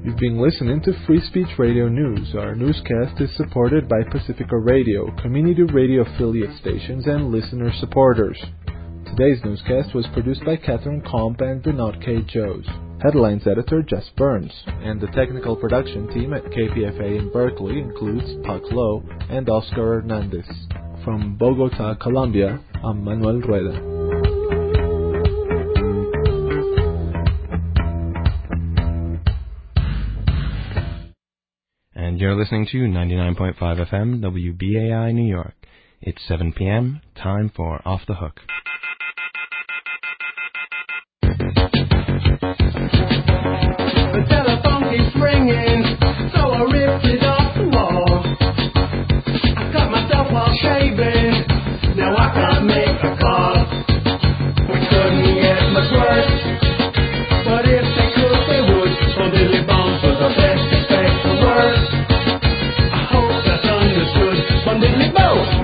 You've been listening to Free Speech Radio News. Our newscast is supported by Pacifica Radio, community radio affiliate stations, and listener supporters. Today's newscast was produced by Catherine Comp and Bernard K. Joes. Headlines editor Jess Burns. And the technical production team at KPFA in Berkeley includes Puck Lowe and Oscar Hernandez. From Bogota, Colombia, I'm Manuel Rueda. And you're listening to 99.5 FM WBAI New York. It's 7 p.m., time for Off the Hook. The telephone keeps ringing, so I ripped it off the wall. I cut myself while shaving, now I can't make a call. We couldn't get much worse, but if they could, they would. So Billy Bones was the best, expect the worst. I hope that's understood from Billy Bones.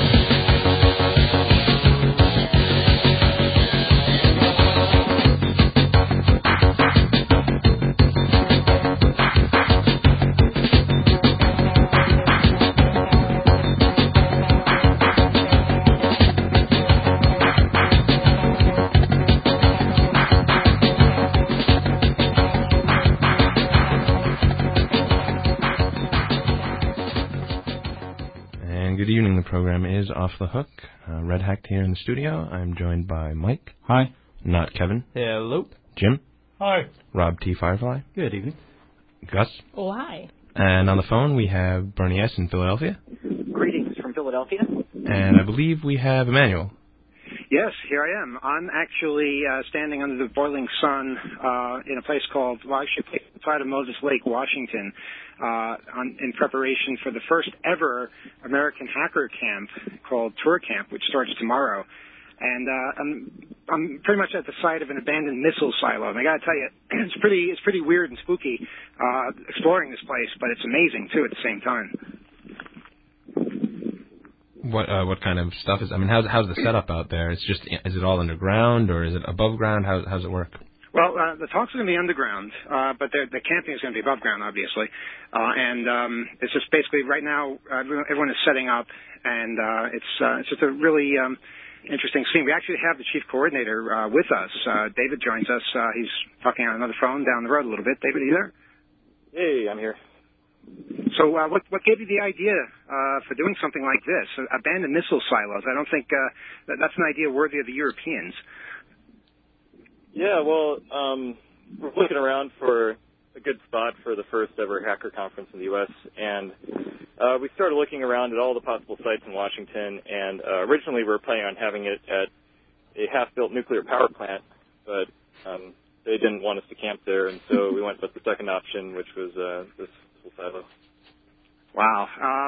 Good evening. The program is Off the Hook. Red Hacked here in the studio. I'm joined by Mike. Hi. Not Kevin. Hello. Jim. Hi. Rob T. Firefly. Good evening. Gus. Oh, hi. And on the phone we have Bernie S. in Philadelphia. Greetings from Philadelphia. And I believe we have Emmanuel. Yes, here I am. I'm actually standing under the boiling sun in a place called, well, actually, outside of Moses Lake, Washington, in preparation for the first ever American hacker camp called Tour Camp, which starts tomorrow. And I'm pretty much at the site of an abandoned missile silo. And I got to tell you, it's pretty weird and spooky exploring this place, but it's amazing too at the same time. What kind of stuff is? I mean, how's the setup out there? Is it all underground or is it above ground? How's it work? Well, the talks are going to be underground, but the camping is going to be above ground, obviously. And it's just basically right now everyone is setting up, and it's just a really interesting scene. We actually have the chief coordinator with us. David joins us. He's talking on another phone down the road a little bit. David, are you there? Hey, I'm here. So what gave you the idea for doing something like this? Abandoned missile silos. I don't think that's an idea worthy of the Europeans. Yeah, well, we're looking around for a good spot for the first ever hacker conference in the U.S., and we started looking around at all the possible sites in Washington, and originally we were planning on having it at a half-built nuclear power plant, but they didn't want us to camp there, and so we went with the second option, which was this silo. Wow.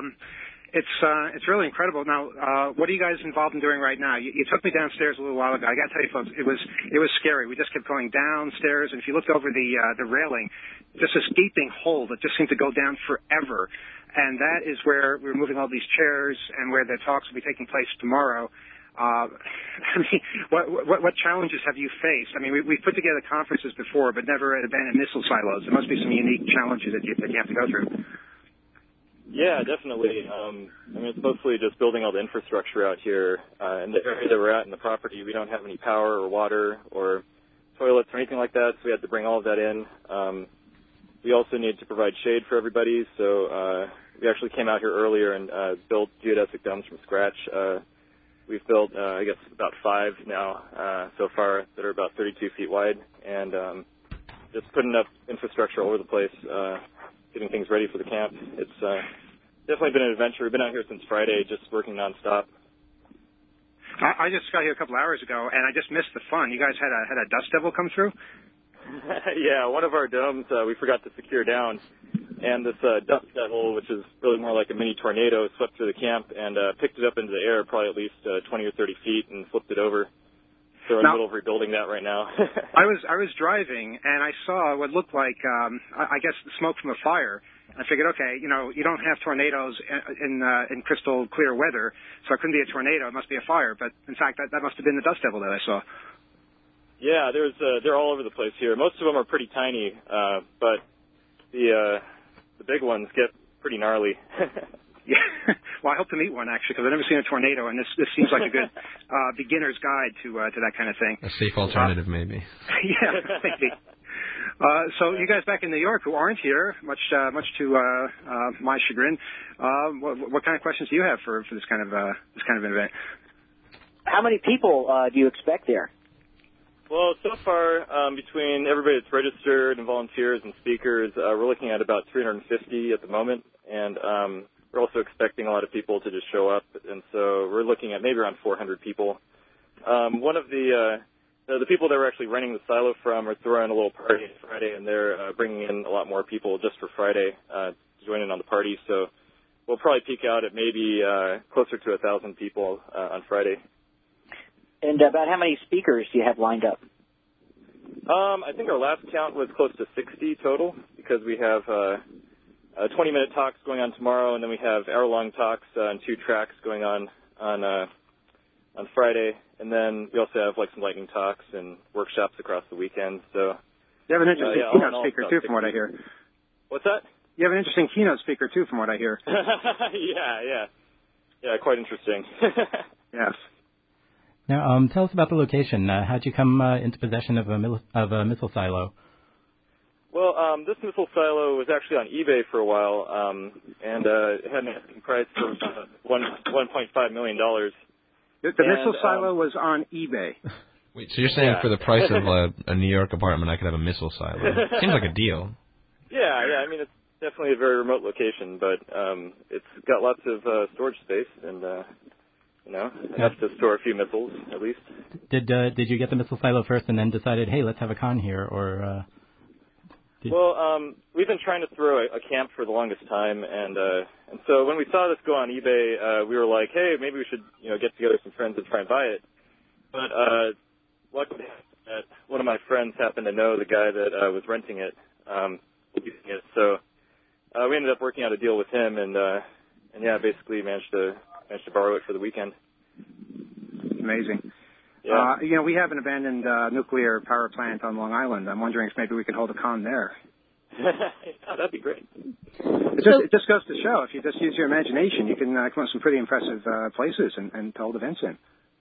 It's really incredible. Now, what are you guys involved in doing right now? You took me downstairs a little while ago. I got to tell you, folks, it was scary. We just kept going downstairs, and if you looked over the railing, just this gaping hole that just seemed to go down forever. And that is where we're moving all these chairs and where the talks will be taking place tomorrow. I mean, what challenges have you faced? I mean, we've put together conferences before, but never at abandoned missile silos. There must be some unique challenges that you have to go through. Yeah, definitely. I mean, it's mostly just building all the infrastructure out here. In the area that we're at in the property, we don't have any power or water or toilets or anything like that, so we had to bring all of that in. We also need to provide shade for everybody, so we actually came out here earlier and built geodesic domes from scratch. We've built, I guess, about 5 now so far that are about 32 feet wide, and just putting up infrastructure all over the place, getting things ready for the camp. It's definitely been an adventure. We've been out here since Friday, just working nonstop. I just got here a couple hours ago, and I just missed the fun. You guys had a dust devil come through? Yeah, one of our domes we forgot to secure down, and this dust devil, which is really more like a mini tornado, swept through the camp and picked it up into the air, probably at least 20 or 30 feet, and flipped it over. So we're in the middle of rebuilding that right now. I was driving, and I saw what looked like, I guess, smoke from a fire. I figured, okay, you don't have tornadoes in crystal clear weather, so it couldn't be a tornado. It must be a fire. But, in fact, that must have been the dust devil that I saw. Yeah, they're all over the place here. Most of them are pretty tiny, but the big ones get pretty gnarly. Yeah. Well, I hope to meet one actually, because I've never seen a tornado, and this seems like a good beginner's guide to that kind of thing. A safe alternative, maybe. Yeah, maybe. So you guys back in New York who aren't here, much to my chagrin, what kind of questions do you have for this kind of an event? How many people do you expect there? Well, so far, between everybody that's registered and volunteers and speakers, we're looking at about 350 at the moment, and we're also expecting a lot of people to just show up, and so we're looking at maybe around 400 people. One of the people that we're actually renting the silo from are throwing a little party on Friday, and they're bringing in a lot more people just for Friday to join in on the party, so we'll probably peak out at maybe closer to 1,000 people on Friday. And about how many speakers do you have lined up? I think our last count was close to 60 total, because we have 20-minute talks going on tomorrow, and then we have hour-long talks and 2 tracks going on Friday, and then we also have like some lightning talks and workshops across the weekend. So you have an interesting keynote speaker too, from what I hear. What's that? You have an interesting keynote speaker too, from what I hear. Yeah, quite interesting. Yes. Now, tell us about the location. How'd you come into possession of a missile silo? Well, this missile silo was actually on eBay for a while, and it had an asking price of $1.5 million. The missile silo was on eBay. Wait, so you're saying for the price of a New York apartment, I could have a missile silo? Seems like a deal. Yeah. I mean, it's definitely a very remote location, but it's got lots of storage space, and enough to store a few missiles at least. Did you get the missile silo first and then decided, hey, let's have a con here, or? Well, we've been trying to throw a camp for the longest time, and so when we saw this go on eBay, we were like, hey, maybe we should get together some friends and try and buy it. But luckily, one of my friends happened to know the guy that was renting it, using it. So we ended up working out a deal with him, and basically managed to borrow it for the weekend. Amazing. Yeah. We have an abandoned nuclear power plant on Long Island. I'm wondering if maybe we could hold a con there. That'd be great. It just goes to show, if you just use your imagination, you can come up with some pretty impressive places and hold events in.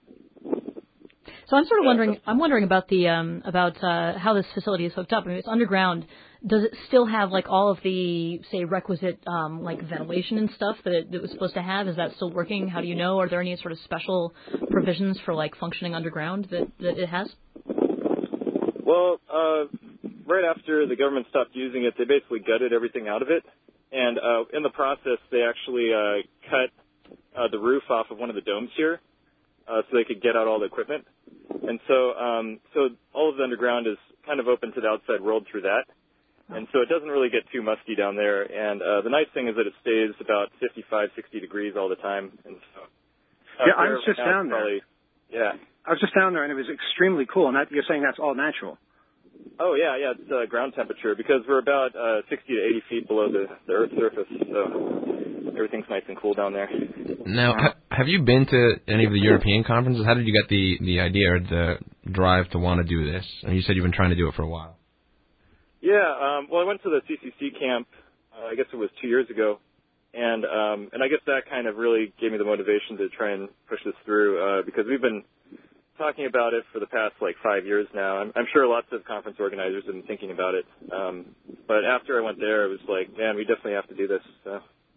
So I'm sort of wondering. I'm wondering about the how this facility is hooked up. I mean, it's underground. Does it still have like all of the requisite like ventilation and stuff that it was supposed to have? Is that still working? How do you know? Are there any sort of special provisions for like functioning underground that it has? Well, right after the government stopped using it, they basically gutted everything out of it, and in the process, they actually cut the roof off of one of the domes here, so they could get out all the equipment. And so all of the underground is kind of open to the outside world through that. And so it doesn't really get too musty down there. And the nice thing is that it stays about 55, 60 degrees all the time. And so I was just down there. Yeah. I was just down there, and it was extremely cool. And you're saying that's all natural? Oh, yeah, it's ground temperature, because we're about 60 to 80 feet below the Earth's surface. So everything's nice and cool down there. Now, have you been to any of the European conferences? How did you get the idea or the drive to want to do this? And you said you've been trying to do it for a while. Yeah, well, I went to the CCC camp, I guess it was 2 years ago, and I guess that kind of really gave me the motivation to try and push this through, because we've been talking about it for the past, 5 years now. I'm sure lots of conference organizers have been thinking about it, but after I went there, it was like, man, we definitely have to do this, so.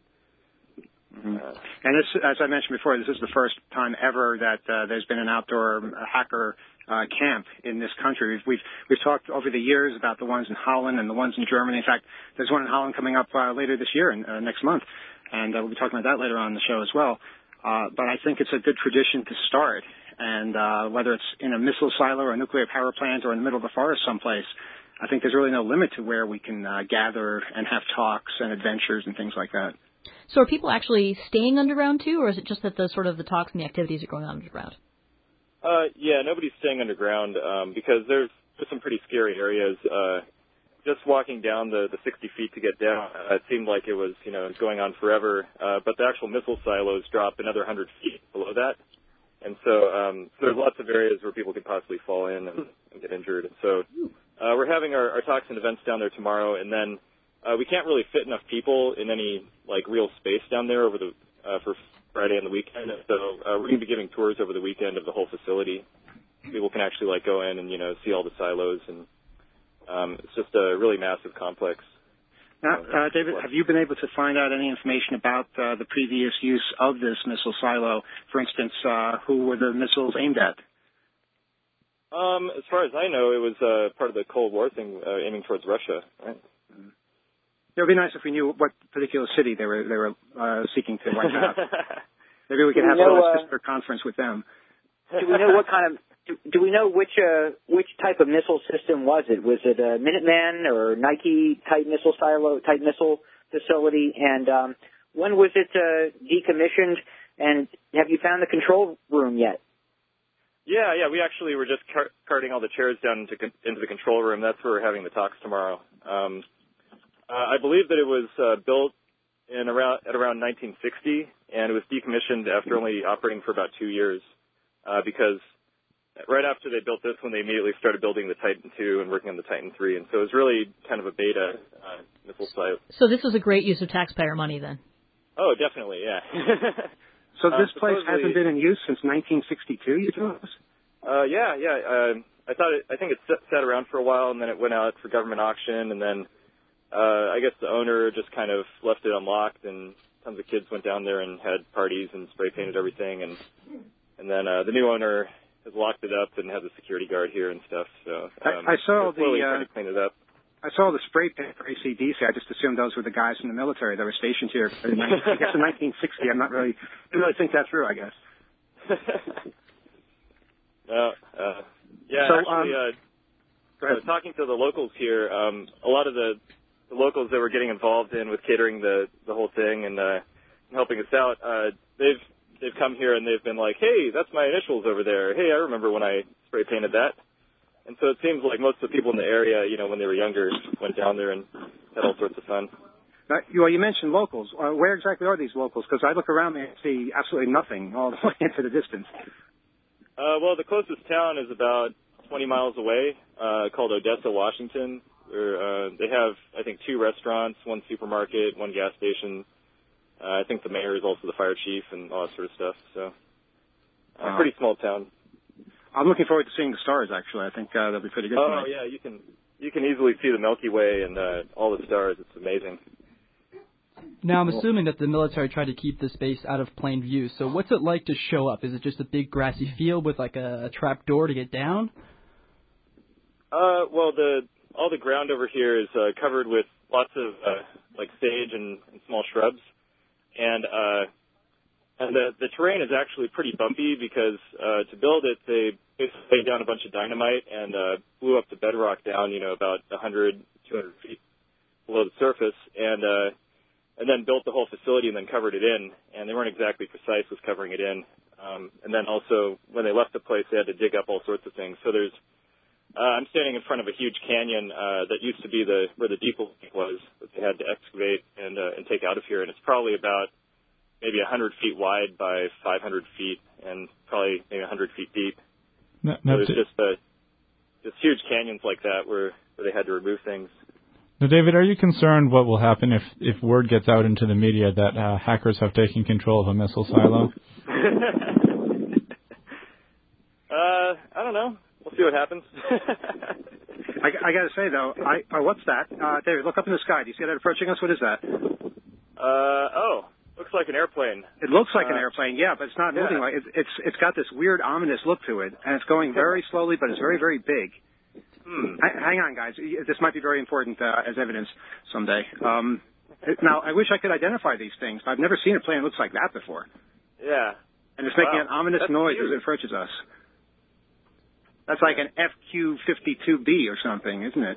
And this, as I mentioned before, this is the first time ever that there's been an outdoor hacker camp in this country. We've talked over the years about the ones in Holland and the ones in Germany. In fact, there's one in Holland coming up later this year, next month, and we'll be talking about that later on in the show as well. But I think it's a good tradition to start, and whether it's in a missile silo or a nuclear power plant or in the middle of the forest someplace, I think there's really no limit to where we can gather and have talks and adventures and things like that. So are people actually staying underground too, or is it just that the talks and the activities are going on underground? Yeah, nobody's staying underground because there's just some pretty scary areas. Just walking down the 60 feet to get down, it seemed like it was going on forever. But the actual missile silos drop another 100 feet below that, and so there's lots of areas where people could possibly fall in and get injured. And so we're having our talks and events down there tomorrow, and then we can't really fit enough people in any like real space down there over the for Friday and the weekend. So we're going to be giving tours over the weekend of the whole facility. People can actually like go in and see all the silos, and it's just a really massive complex. Now, David, have you been able to find out any information about the previous use of this missile silo? For instance, who were the missiles aimed at? As far as I know, it was part of the Cold War thing, aiming towards Russia. Right? It would be nice if we knew what particular city they were seeking to wipe out. Maybe we could have a sister conference with them. Do we know what kind of? Do we know which type of missile system was it? Was it a Minuteman or Nike type missile silo, type missile facility? And when was it decommissioned? And have you found the control room yet? Yeah. We actually were just carting all the chairs down into the control room. That's where we're having the talks tomorrow. I believe that it was built at around 1960, and it was decommissioned after only operating for about 2 years, because right after they built this one, they immediately started building the Titan II and working on the Titan III, and so it was really kind of a beta missile site. So this was a great use of taxpayer money, then? Oh, definitely, yeah. So this place hasn't been in use since 1962, you told us? Yeah. I think it sat around for a while, and then it went out for government auction, and then I guess the owner just kind of left it unlocked, and tons of kids went down there and had parties and spray painted everything, and then the new owner has locked it up and has a security guard here and stuff. So I saw trying to clean it up. I saw the spray paint for AC/DC. I just assumed those were the guys from the military that were stationed here. I guess in 1960. I'm not really didn't really think that through, I guess. Yeah. So, actually, talking to the locals here, a lot of the locals that were getting involved with catering the whole thing and helping us out, they've come here and they've been like, hey, that's my initials over there. Hey, I remember when I spray painted that. And so it seems like most of the people in the area, when they were younger, went down there and had all sorts of fun. You mentioned locals. Where exactly are these locals? Because I look around and see absolutely nothing all the way into the distance. Well, the closest town is about 20 miles away, called Odessa, Washington. Where, they have, I think, 2 restaurants, 1 supermarket, 1 gas station. I think the mayor is also the fire chief and all that sort of stuff. So, pretty small town. I'm looking forward to seeing the stars. Actually, I think that'll be pretty good. Oh yeah, you can easily see the Milky Way and all the stars. It's amazing. Now, I'm assuming that the military tried to keep this base out of plain view. So, what's it like to show up? Is it just a big grassy field with like a trap door to get down? Well, all the ground over here is covered with lots of like sage and small shrubs. And the terrain is actually pretty bumpy because to build it, they basically laid down a bunch of dynamite and blew up the bedrock down, about 100, 200 feet below the surface, and then built the whole facility and then covered it in. And they weren't exactly precise with covering it in. And then also, when they left the place, they had to dig up all sorts of things. So I'm standing in front of a huge canyon that used to be where the depot was that they had to excavate and take out of here, and it's probably about maybe 100 feet wide by 500 feet and probably maybe 100 feet deep. So there's just huge canyons like that where they had to remove things. Now, David, are you concerned what will happen if word gets out into the media that hackers have taken control of a missile silo? I don't know. We'll see what happens. I got to say, though, what's that? David, look up in the sky. Do you see that approaching us? What is that? Looks like an airplane. It looks like an airplane, yeah, but it's not moving like it's got this weird, ominous look to it, and it's going very slowly, but it's very, very big. Hang on, guys. This might be very important as evidence someday. Now, I wish I could identify these things. I've never seen a plane that looks like that before. Yeah. And it's making an ominous noise as it approaches us. That's like an FQ-52B or something, isn't it?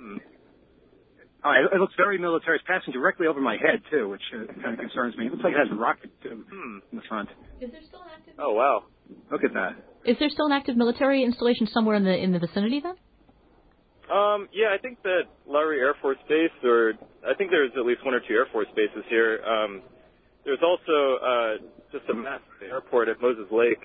It looks very military. It's passing directly over my head, too, which kind of concerns me. It looks like it has a rocket, too, in the front. Is there still an active? Oh, wow. Look at that. Is there still an active military installation somewhere in the vicinity, then? Yeah, I think that Lowry Air Force Base, I think there's at least 1 or 2 Air Force bases here. There's also just a massive airport at Moses Lake.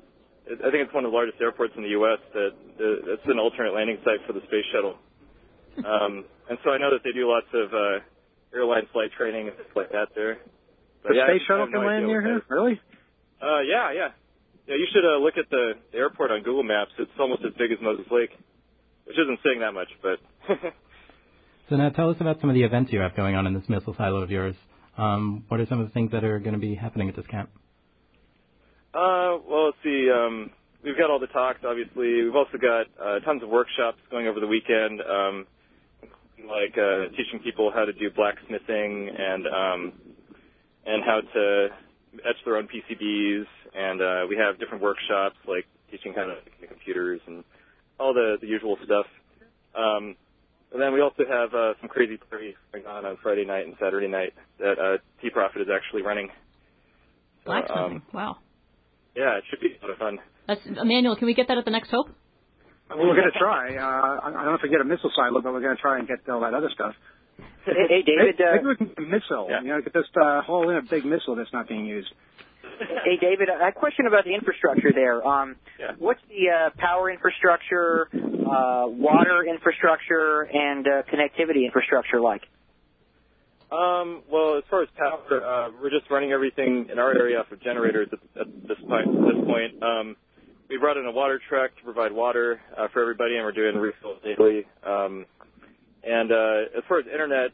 I think it's one of the largest airports in the U.S. That's an alternate landing site for the space shuttle. And so I know that they do lots of airline flight training and stuff like that there. But The space shuttle can land near here? Really? Yeah. Yeah, you should look at the airport on Google Maps. It's almost as big as Moses Lake, which isn't saying that much, but... So now tell us about some of the events you have going on in this missile silo of yours. What are some of the things that are going to be happening at this camp? Well, let's see. We've got all the talks, obviously. We've also got tons of workshops going over the weekend, like teaching people how to do blacksmithing and how to etch their own PCBs. And we have different workshops, like teaching how to make the computers and all the usual stuff. And then we also have some crazy parties going on Friday night and Saturday night that T-Profit is actually running. So, Blacksmithing. Wow. Yeah, it should be a lot of fun. That's Emmanuel. Can we get that at the Next Hope? Well, we're going to try. I don't know if we get a missile silo, but we're going to try and get all that other stuff. Hey, David. Maybe we can get a missile. Yeah. You know, get this haul in a big missile that's not being used. Hey, David, a question about the infrastructure there. What's the power infrastructure, water infrastructure, and connectivity infrastructure like? Well, as far as power, we're just running everything in our area off of generators at this point. We brought in a water truck to provide water for everybody, and we're doing refills daily. And as far as internet,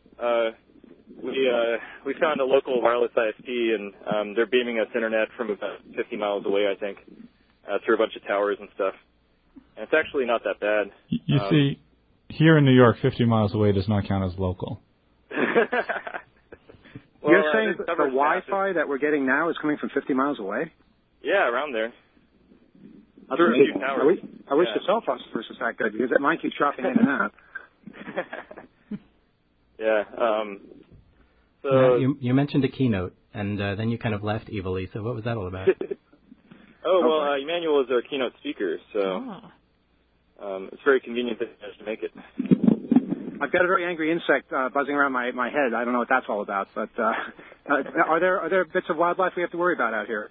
we found a local wireless ISP, and they're beaming us internet from about 50 miles away, I think, through a bunch of towers and stuff. And it's actually not that bad. You see, here in New York, 50 miles away does not count as local. Well, you're saying that the Wi-Fi that we're getting now is coming from 50 miles away? Yeah, around there. That's Through a few amazing. towers. I wish the cell phone service was that good, because mine keeps dropping in and out. Yeah. So Now, you mentioned a keynote, and then you kind of left evilly. So what was that all about? Emmanuel is our keynote speaker, so it's very convenient that he has to make it. I've got a very angry insect buzzing around my head. I don't know what that's all about, but are there bits of wildlife we have to worry about out here?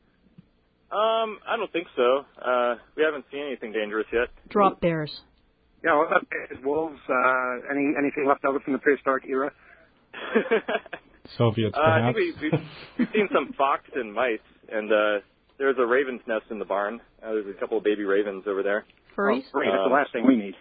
I don't think so. We haven't seen anything dangerous yet. Drop bears. Yeah, what about bears, wolves? Anything left over from the prehistoric era? Soviets, I perhaps? think we've seen some fox and mice, and there's a raven's nest in the barn. There's a couple of baby ravens over there. Furries? Oh, great, that's the last thing we need.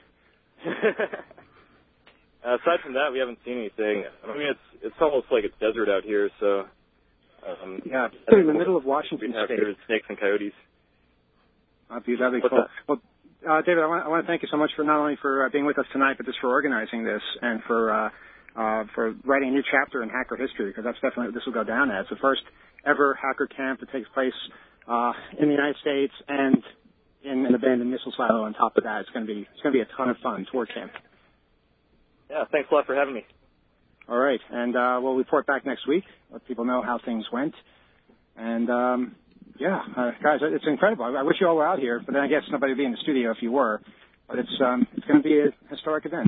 Aside from that, we haven't seen anything. I mean, it's almost like it's desert out here, so... yeah, it's in the middle of Washington State. There's snakes and coyotes. That'd be cool. Well, David, I want to thank you so much for not only for being with us tonight, but just for organizing this and for writing a new chapter in hacker history, because that's definitely what this will go down as. It's the first ever hacker camp that takes place in the United States and in an abandoned missile silo. On top of that, it's going to be a ton of fun. Tour camp. Yeah, thanks a lot for having me. All right, and we'll report back next week. Let people know how things went. And guys, it's incredible. I wish you all were out here, but then I guess nobody would be in the studio if you were. But it's going to be a historic event.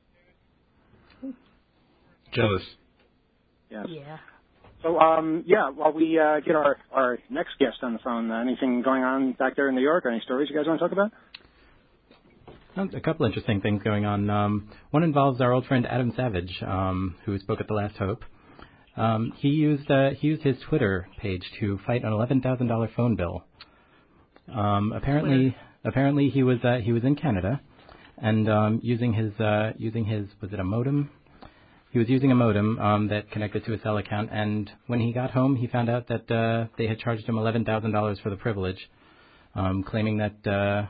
Jealous. Yes. Yeah. So, while we get our next guest on the phone, anything going on back there in New York? Any stories you guys want to talk about? A couple interesting things going on. One involves our old friend Adam Savage, who spoke at the Last Hope. He used his Twitter page to fight an $11,000 phone bill. Apparently he was in Canada, and using his was it a modem? He was using a modem that connected to a cell account, and when he got home, he found out that they had charged him $11,000 for the privilege, claiming that.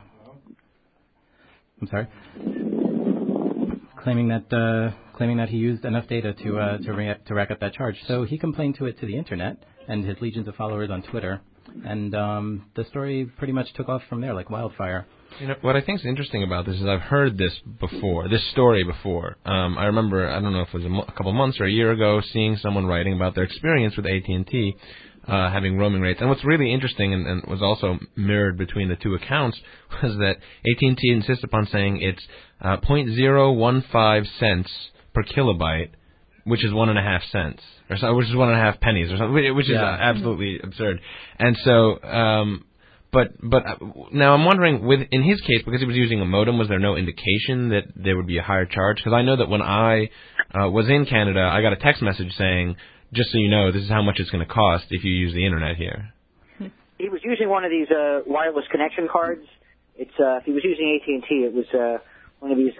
Claiming that he used enough data to rack up that charge. So he complained to the internet and his legions of followers on Twitter, and the story pretty much took off from there like wildfire. You know, what I think is interesting about this is I've heard this story before. I remember, I don't know if it was a couple months or a year ago, seeing someone writing about their experience with AT&T having roaming rates. And what's really interesting and was also mirrored between the two accounts was that AT&T insists upon saying it's 0.015 cents per kilobyte, which is 1.5 cents, which is 1.5 pennies, or something, which is absolutely absurd. And so But now I'm wondering, in his case, because he was using a modem, was there no indication that there would be a higher charge? Because I know that when I was in Canada, I got a text message saying, just so you know, this is how much it's going to cost if you use the internet here. He was using one of these wireless connection cards. It's if he was using AT&T, it was one of these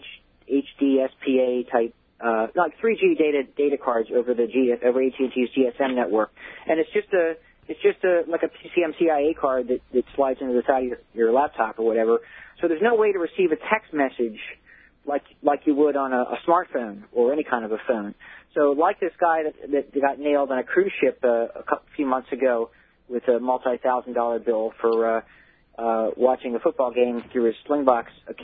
HDSPA type, like 3G data cards over over AT&T's GSM network, and it's just like a PCMCIA card that slides into the side of your laptop or whatever. So there's no way to receive a text message like you would on a smartphone or any kind of a phone. So like this guy that got nailed on a cruise ship a few months ago with a multi-$1,000 bill for watching a football game through his Slingbox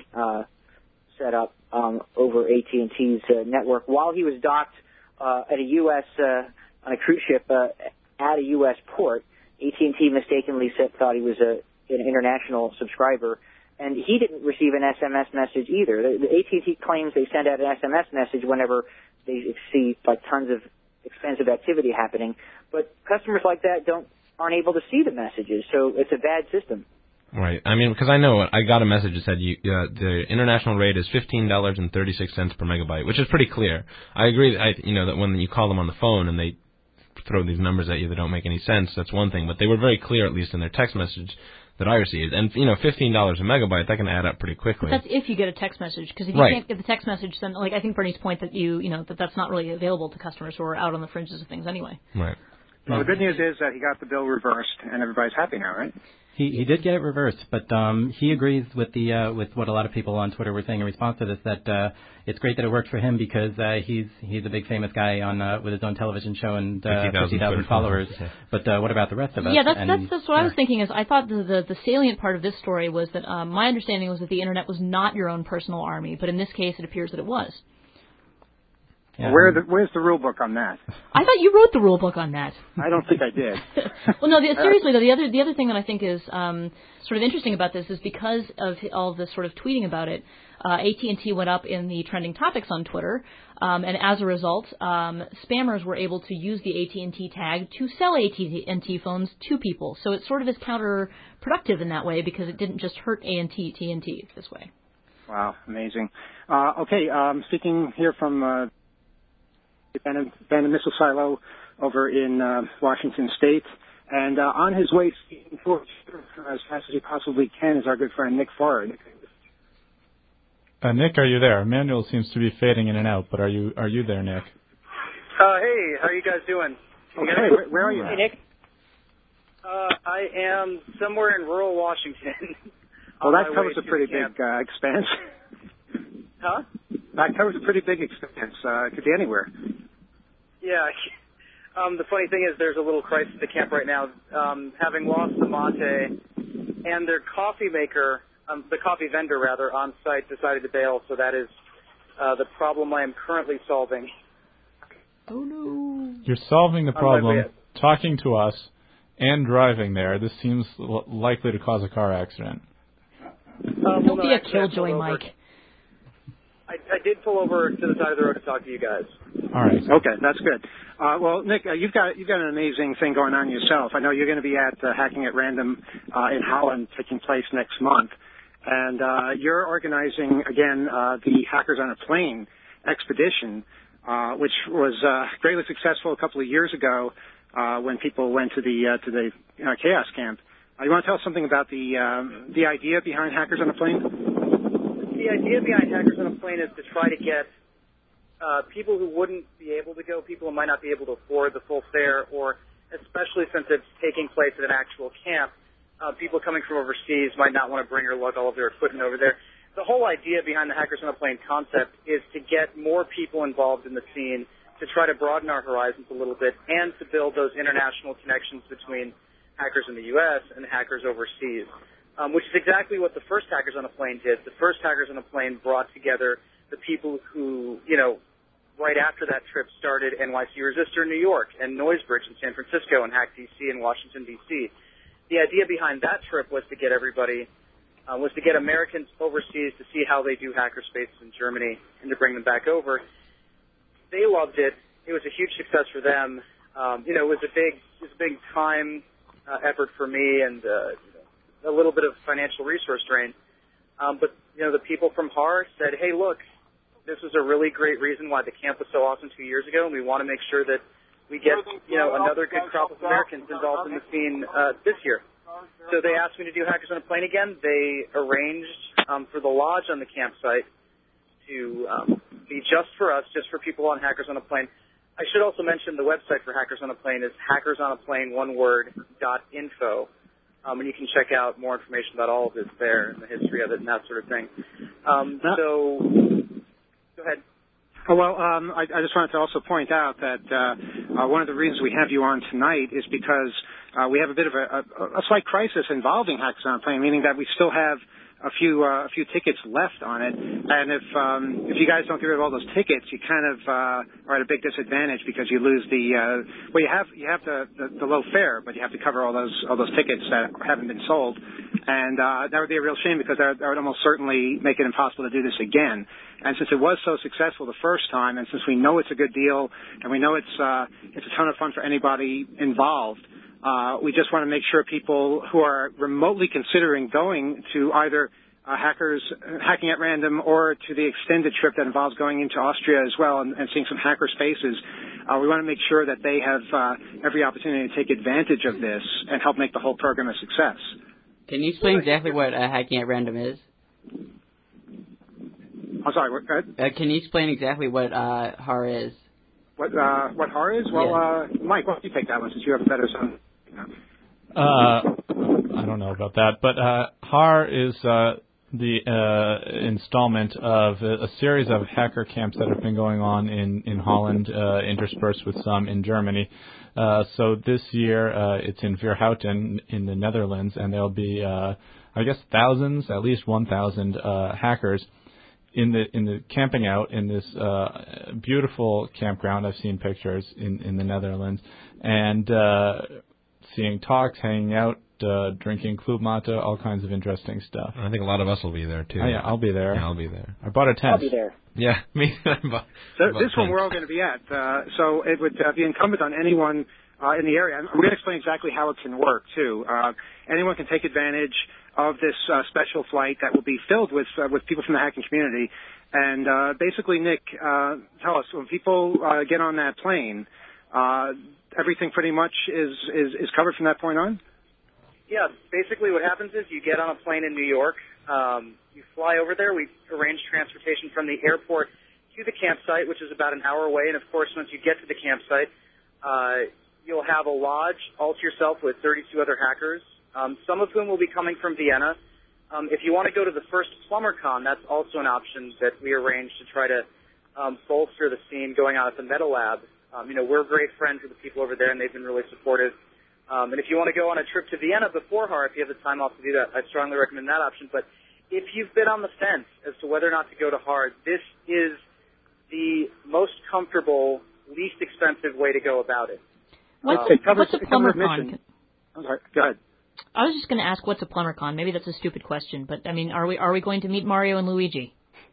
setup over AT&T's network while he was docked at a U.S. on a cruise ship at a U.S. port. AT&T mistakenly thought he was an international subscriber, and he didn't receive an SMS message either. The AT&T claims they send out an SMS message whenever they see like tons of expensive activity happening, but customers like that aren't able to see the messages, so it's a bad system. Right. I mean, because I know I got a message that said the international rate is $15.36 per megabyte, which is pretty clear. I agree that when you call them on the phone and they throw these numbers at you that don't make any sense, that's one thing. But they were very clear, at least in their text message that I received. And, $15 a megabyte, that can add up pretty quickly. But that's if you get a text message, because if you can't get the text message, then, I think Bernie's point that that's not really available to customers who are out on the fringes of things anyway. Right. Well, the good news is that he got the bill reversed, and everybody's happy now, right? He did get it reversed, but he agrees with with what a lot of people on Twitter were saying in response to this, that it's great that it worked for him because he's a big famous guy on with his own television show and 50,000 followers. But what about the rest of us? Yeah, that's what I was thinking. Is I thought the salient part of this story was that my understanding was that the internet was not your own personal army, but in this case, it appears that it was. Yeah. Where's the rule book on that? I thought you wrote the rule book on that. I don't think I did. Well, no, seriously though, the other thing that I think is sort of interesting about this is because of all this sort of tweeting about it, AT&T went up in the trending topics on Twitter, and as a result, spammers were able to use the AT&T tag to sell AT&T phones to people. So it sort of is counterproductive in that way because it didn't just hurt AT&T this way. Wow, amazing. Okay, speaking here from abandoned missile silo over in Washington State. And on his way forward as fast as he possibly can is our good friend Nick Ford. Nick, are you there? Emmanuel seems to be fading in and out, but are you there, Nick? Hey, how are you guys doing? Okay, where are you? Hey, Nick. I am somewhere in rural Washington. Well, that covers a pretty big expanse. Huh? That covers a pretty big expanse. It could be anywhere. Yeah. The funny thing is there's a little crisis at camp right now. Having lost the mate and their coffee maker, the coffee vendor, rather, on site decided to bail, so that is the problem I am currently solving. Oh, no. You're solving the problem, talking to us, and driving there. This seems likely to cause a car accident. Don't be a killjoy, Mike. I did pull over to the side of the road to talk to you guys. All right. Okay, that's good. Well, Nick, you've got an amazing thing going on yourself. I know you're going to be at Hacking at Random in Holland, taking place next month, and you're organizing again the Hackers on a Plane expedition, which was greatly successful a couple of years ago when people went to the Chaos Camp. You want to tell us something about the idea behind Hackers on a Plane? The idea behind Hackers on a Plane is to try to get people who wouldn't be able to go, people who might not be able to afford the full fare, or especially since it's taking place at an actual camp, people coming from overseas might not want to bring or lug all of their equipment over there. The whole idea behind the Hackers on a Plane concept is to get more people involved in the scene, to try to broaden our horizons a little bit, and to build those international connections between hackers in the U.S. and hackers overseas. Which is exactly what the first Hackers on a Plane did. The first Hackers on a Plane brought together the people who, right after that trip started NYC Resistor in New York and Noisebridge in San Francisco and Hack DC in Washington, D.C. The idea behind that trip was to get everybody, was to get Americans overseas to see how they do hackerspaces in Germany and to bring them back over. They loved it. It was a huge success for them. It was a big time effort for me and a little bit of financial resource drain. But the people from HAR said, hey, look, this was a really great reason why the camp was so awesome 2 years ago, and we want to make sure that we get another good crop of Americans involved in the scene this year. So they asked me to do Hackers on a Plane again. They arranged for the lodge on the campsite to be just for us, just for people on Hackers on a Plane. I should also mention the website for Hackers on a Plane is hackersonaplane.info. And you can check out more information about all of this there and the history of it and that sort of thing. So, go ahead. Oh, well, I just wanted to also point out that one of the reasons we have you on tonight is because we have a bit of a slight crisis involving Hackers on a Plane, meaning that we still have a few tickets left on it, and if you guys don't get rid of all those tickets, you kind of are at a big disadvantage because you lose the you have the low fare, but you have to cover all those tickets that haven't been sold, and that would be a real shame because that would almost certainly make it impossible to do this again. And since it was so successful the first time, and since we know it's a good deal, and we know it's a ton of fun for anybody involved. We just want to make sure people who are remotely considering going to either Hacking at Random or to the extended trip that involves going into Austria as well and seeing some hacker spaces, we want to make sure that they have every opportunity to take advantage of this and help make the whole program a success. Can you explain exactly what Hacking at Random is? I'm sorry, go ahead. Can you explain exactly what HAR is? What HAR is? Well, yeah. Mike, why don't you take that one since you have a better son? I don't know about that, but HAR is the installment of a series of hacker camps that have been going on in Holland, interspersed with some in Germany. So this year it's in Vierhouten in the Netherlands, and there'll be, I guess, thousands, at least 1,000 hackers in the camping out in this beautiful campground. I've seen pictures in the Netherlands, and seeing talks, hanging out, drinking Club Mate, all kinds of interesting stuff. I think a lot of us will be there, too. Oh, yeah, I'll be there. Yeah, I'll be there. I bought a tent. I'll be there. Yeah, me. So this one we're all going to be at. So it would be incumbent on anyone in the area. I'm going to explain exactly how it can work, too. Anyone can take advantage of this special flight that will be filled with people from the hacking community. And basically, Nick, tell us, when people get on that plane, everything pretty much is covered from that point on? Yeah, basically what happens is you get on a plane in New York, you fly over there, we arrange transportation from the airport to the campsite, which is about an hour away, and of course once you get to the campsite, you'll have a lodge all to yourself with 32 other hackers, some of whom will be coming from Vienna. If you want to go to the first PlumberCon, that's also an option that we arranged to try to bolster the scene going on at the Meta Lab. We're great friends with the people over there, and they've been really supportive. And if you want to go on a trip to Vienna before HAR, if you have the time off to do that, I strongly recommend that option. But if you've been on the fence as to whether or not to go to HAR, this is the most comfortable, least expensive way to go about it. What's a PlumberCon? I'm sorry, go ahead. I was just going to ask, what's a PlumberCon? Maybe that's a stupid question, but I mean, are we going to meet Mario and Luigi?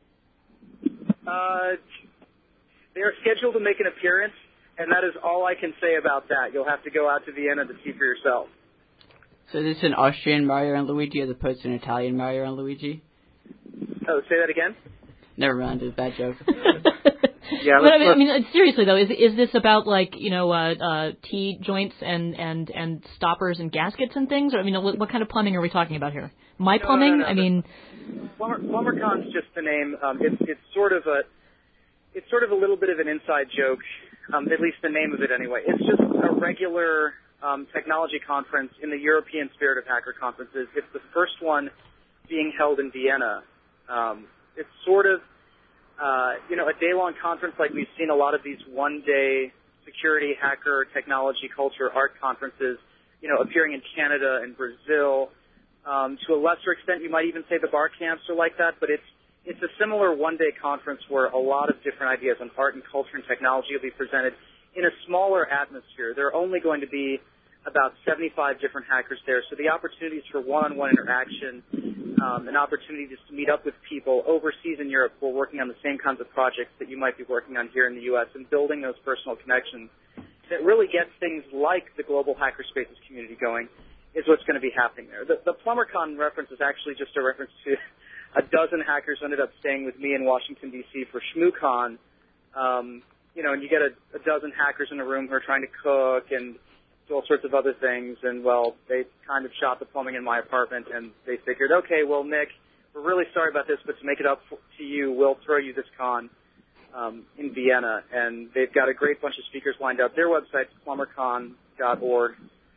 They are scheduled to make an appearance, and that is all I can say about that. You'll have to go out to Vienna to see for yourself. So this is an Austrian Mario and Luigi as opposed to an Italian Mario and Luigi? Oh, say that again? Never mind, it's a bad joke. Yeah, but I mean, seriously though, is this about like T joints and stoppers and gaskets and things? Or I mean, what kind of plumbing are we talking about here? My plumbing? No. I mean, PlumberCon's just the name. It's sort of a little bit of an inside joke, at least the name of it anyway. It's just a regular technology conference in the European spirit of hacker conferences. It's the first one being held in Vienna. It's sort of a day-long conference like we've seen a lot of these one-day security, hacker, technology, culture, art conferences, appearing in Canada and Brazil. To a lesser extent, you might even say the bar camps are like that, but it's a similar one-day conference where a lot of different ideas on art and culture and technology will be presented in a smaller atmosphere. There are only going to be about 75 different hackers there, so the opportunities for one-on-one interaction and opportunities to meet up with people overseas in Europe who are working on the same kinds of projects that you might be working on here in the U.S. and building those personal connections that really gets things like the Global Hackerspaces community going is what's going to be happening there. The PlumberCon reference is actually just a reference to a dozen hackers ended up staying with me in Washington, D.C. for ShmooCon. You know, and you get a dozen hackers in a room who are trying to cook and do all sorts of other things. And, well, they kind of shot the plumbing in my apartment, and they figured, okay, well, Nick, we're really sorry about this, but to make it up to you, we'll throw you this con in Vienna. And they've got a great bunch of speakers lined up. Their website's plumbercon.org.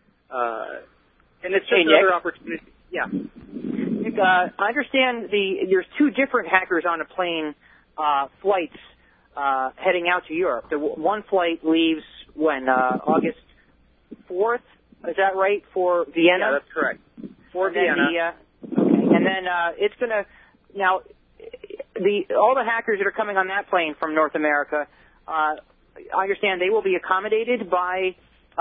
And it's just another opportunity. Yeah. Nick, I understand there's two different hackers on a plane flights heading out to Europe. The one flight leaves when August 4th. Is that right for Vienna? Yeah, that's correct. For and Vienna. Okay, and then it's gonna now all the hackers that are coming on that plane from North America. I understand they will be accommodated by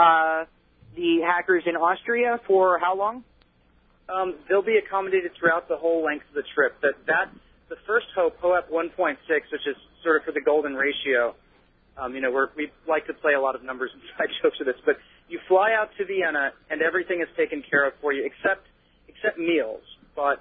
the hackers in Austria for how long? They'll be accommodated throughout the whole length of the trip. The first HOAP 1.6, which is sort of for the golden ratio. You know, we like to play a lot of numbers and side jokes with this, but you fly out to Vienna and everything is taken care of for you except meals. But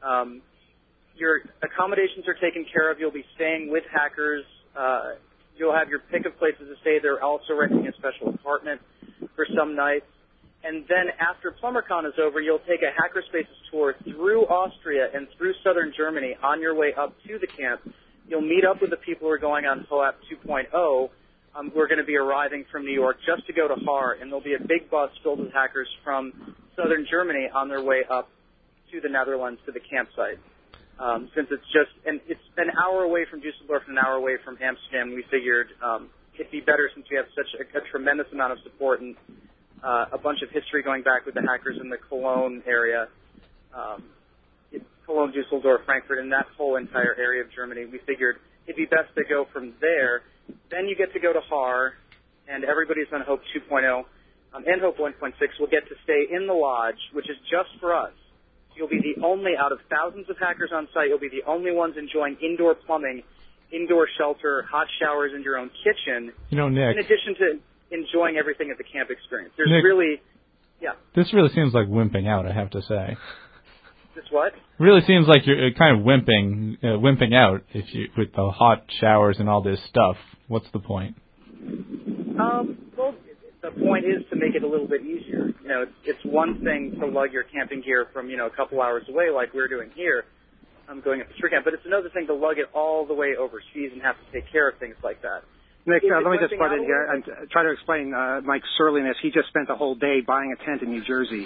your accommodations are taken care of. You'll be staying with hackers. You'll have your pick of places to stay. They're also renting a special apartment for some nights. And then after PlumberCon is over, you'll take a Hackerspaces tour through Austria and through southern Germany on your way up to the camp. You'll meet up with the people who are going on HOAP 2.0 who are going to be arriving from New York just to go to Haar, and there'll be a big bus filled with hackers from southern Germany on their way up to the Netherlands to the campsite. Since it's an hour away from Dusseldorf and an hour away from Amsterdam, we figured it'd be better since we have such a tremendous amount of support and a bunch of history going back with the hackers in the Cologne area, Cologne, Dusseldorf, Frankfurt, and that whole entire area of Germany. We figured it'd be best to go from there. Then you get to go to Haar, and everybody's on HOAP 2.0 and HOAP 1.6 will get to stay in the lodge, which is just for us. You'll be the only, out of thousands of hackers on site, you'll be the only ones enjoying indoor plumbing, indoor shelter, hot showers in your own kitchen. You know, Nick, in addition to enjoying everything at the camp experience. There's Nick, really, yeah. This really seems like wimping out, I have to say. This what? Really seems like you're kind of wimping out with the hot showers and all this stuff. What's the point? Well, the point is to make it a little bit easier. You know, it's one thing to lug your camping gear from, a couple hours away like we're doing here. I'm going up to tree camp, but it's another thing to lug it all the way overseas and have to take care of things like that. Nick, let me just butt in here and try to explain Mike's surliness. He just spent a whole day buying a tent in New Jersey.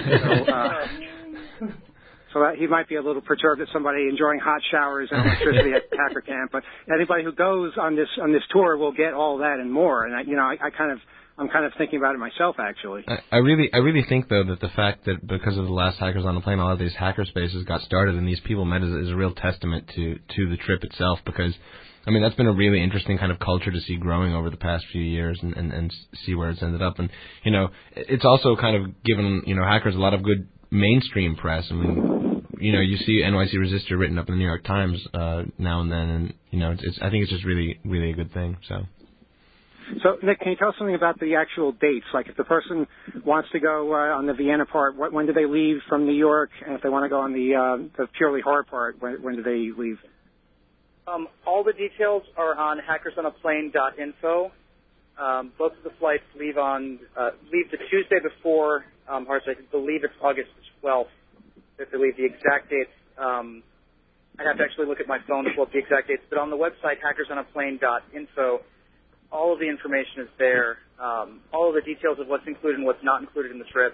So that he might be a little perturbed at somebody enjoying hot showers and electricity at Hacker Camp. But anybody who goes on this tour will get all that and more. And I'm kind of thinking about it myself, actually. I really think, though, that the fact that because of the last Hackers on the Plane, a lot of these hackerspaces got started and these people met is a real testament to the trip itself. Because, I mean, that's been a really interesting kind of culture to see growing over the past few years and see where it's ended up. And, it's also kind of given, hackers a lot of good mainstream press. I mean, you see NYC Resistor written up in the New York Times now and then, and, I think it's just really, really a good thing, so... So, Nick, can you tell us something about the actual dates? Like, if the person wants to go on the Vienna part, when do they leave from New York? And if they want to go on the purely hard part, when do they leave? All the details are on hackersonaplane.info. Both of the flights leave the Tuesday before Hardstyle. I believe it's August 12th that they leave. The exact dates, I'd have to actually look at my phone to pull up the exact dates. But on the website, hackersonaplane.info, all of the information is there, all of the details of what's included and what's not included in the trip.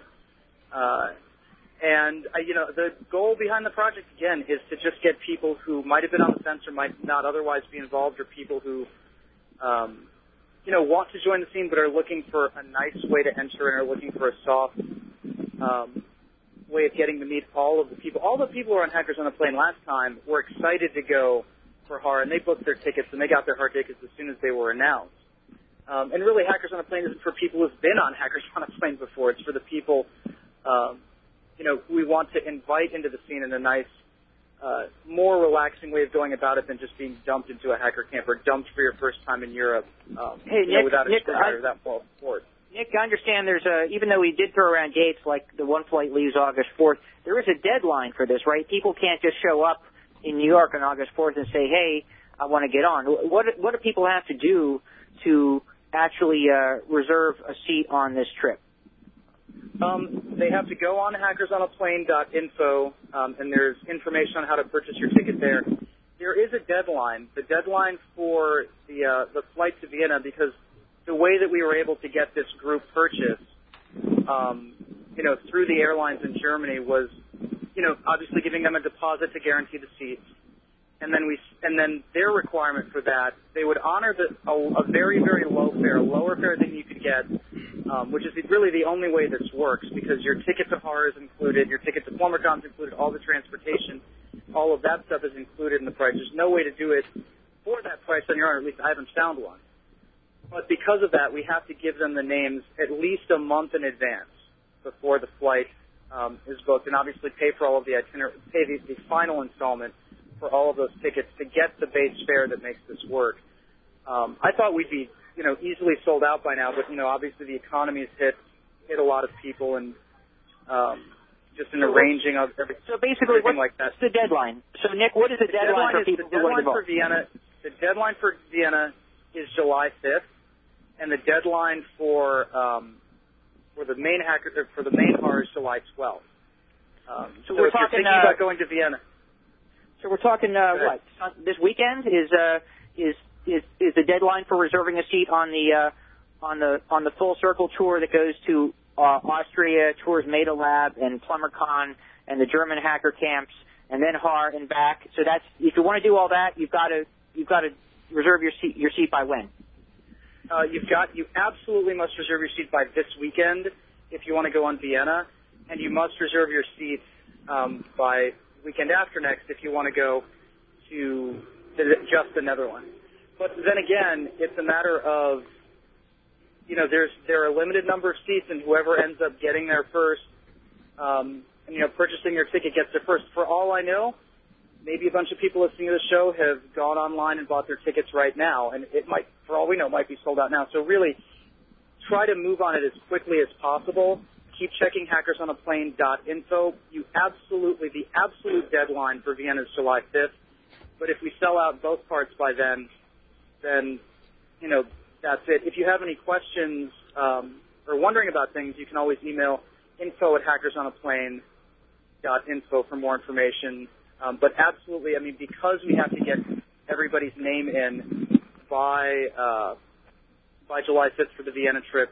The goal behind the project, again, is to just get people who might have been on the fence or might not otherwise be involved, or people who, want to join the scene but are looking for a nice way to enter and are looking for a soft way of getting to meet all of the people. All the people who were on Hackers on a Plane last time were excited to go for HAR, and they booked their tickets, and they got their hard tickets as soon as they were announced. And really, Hackers on a Plane isn't for people who've been on Hackers on a Plane before. It's for the people, we want to invite into the scene in a nice, more relaxing way of going about it than just being dumped into a hacker camp or dumped for your first time in Europe, Nick, without exposure, without full support. Nick, I understand there's even though we did throw around dates like the one flight leaves August 4th, there is a deadline for this, right? People can't just show up in New York on August 4th and say, hey, I want to get on. What do people have to do to actually reserve a seat on this trip? They have to go on hackersonaplane.info, and there's information on how to purchase your ticket there. There is a deadline. The deadline for the flight to Vienna, because the way that we were able to get this group purchased, through the airlines in Germany was, obviously giving them a deposit to guarantee the seats, and then their requirement for that, they would honor a very, very low fare, a lower fare than you could get, which is really the only way this works, because your ticket to HAR is included, your ticket to PlumberCon is included, all the transportation, all of that stuff is included in the price. There's no way to do it for that price on your own, or at least I haven't found one. But because of that, we have to give them the names at least a month in advance before the flight is booked, and obviously pay for all of the itinerary, pay the final installment for all of those tickets to get the base fare that makes this work. I thought we'd be, easily sold out by now, but obviously the economy's hit a lot of people, and just an arranging of everything. So basically, what's the deadline? So Nick, what is the deadline for people who want to vote? The deadline for Vienna is July 5th, and the deadline for the main HAR is July 12th. So we're if you're talking thinking about going to Vienna. So we're talking what? This weekend is the deadline for reserving a seat on the Full Circle tour that goes to Austria, tours Meta Lab and PlumberCon and the German hacker camps, and then HAR and back. So that's, if you want to do all that, you've got to reserve your seat by when? You absolutely must reserve your seat by this weekend if you want to go on Vienna, and you must reserve your seat by weekend after next if you want to go to just the Netherlands. But then again, it's a matter of, there are a limited number of seats, and whoever ends up getting there first, purchasing your ticket gets there first. For all I know, maybe a bunch of people listening to the show have gone online and bought their tickets right now, and it might, for all we know, might be sold out now. So really, try to move on it as quickly as possible. Keep checking hackersonaplane.info. The absolute deadline for Vienna is July 5th. But if we sell out both parts by then, that's it. If you have any questions or wondering about things, you can always email info@hackersonaplane.info for more information. But absolutely, because we have to get everybody's name in by July 5th for the Vienna trip,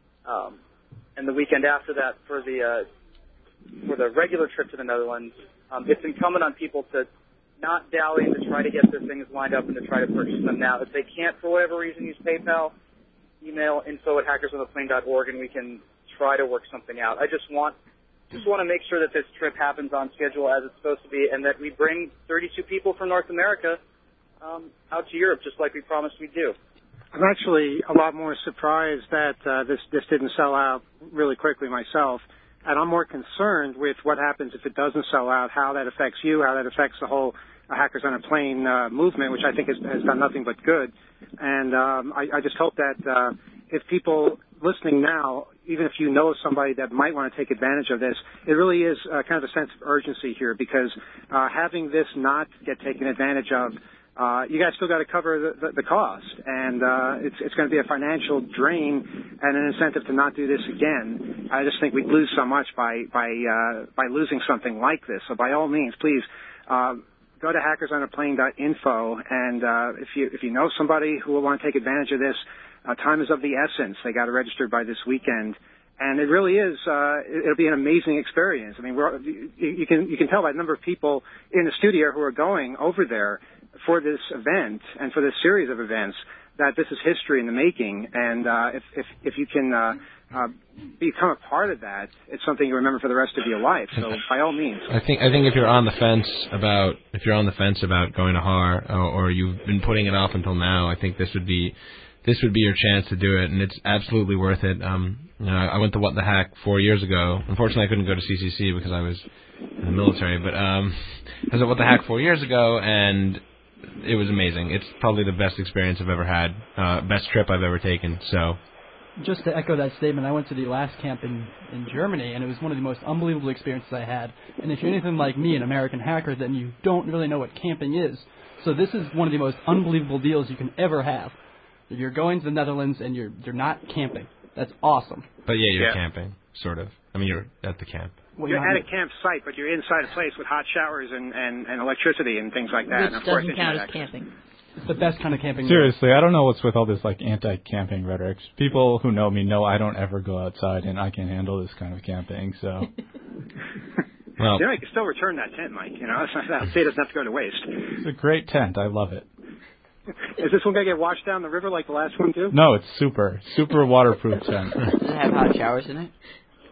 and the weekend after that for the regular trip to the Netherlands, it's incumbent on people to not dally and to try to get their things lined up and to try to purchase them now. If they can't, for whatever reason, use PayPal, email info@hackersonaplane.org, and we can try to work something out. I just want to make sure that this trip happens on schedule as it's supposed to be, and that we bring 32 people from North America out to Europe, just like we promised we'd do. I'm actually a lot more surprised that this didn't sell out really quickly myself, and I'm more concerned with what happens if it doesn't sell out, how that affects you, how that affects the whole Hackers on a Plane movement, which I think has done nothing but good. And I just hope that if people listening now, even if you know somebody that might want to take advantage of this, it really is kind of a sense of urgency here, because having this not get taken advantage of, you guys still got to cover the cost, and it's going to be a financial drain and an incentive to not do this again. I just think we'd lose so much by losing something like this. So by all means, please go to hackersonaplane.info, and if you know somebody who will want to take advantage of this, time is of the essence. They got to register by this weekend. And it really is, it'll be an amazing experience. You can tell by the number of people in the studio who are going over there for this event and for this series of events that this is history in the making. And if you can become a part of that, it's something you remember for the rest of your life. So by all means. I think if you're on the fence about going to HAR, or you've been putting it off until now, I think this would be your chance to do it, and it's absolutely worth it. I went to What the Hack 4 years ago. Unfortunately, I couldn't go to CCC because I was in the military, but I was at What the Hack 4 years ago, and it was amazing. It's probably the best experience I've ever had, best trip I've ever taken. So Just to echo that statement, I went to the last camp in Germany, and it was one of the most unbelievable experiences I had. And if you're anything like me, an American hacker, then you don't really know what camping is. So this is one of the most unbelievable deals you can ever have. You're going to the Netherlands, and you're not camping. That's awesome. But you're camping, sort of. I mean, you're at the camp. Well, you're at a campsite, but you're inside a place with hot showers and electricity and things like that. Which and of course, doesn't count as internet access. camping. It's the best kind of camping. Seriously, I don't know what's with all this like anti-camping rhetoric. People who know me know I don't ever go outside, and I can handle this kind of camping. So, well, you can still return that tent, Mike. That say it doesn't have to go to waste. It's a great tent. I love it. Is this one going to get washed down the river like the last one too? No, it's super waterproof tent. Does it have hot showers in it?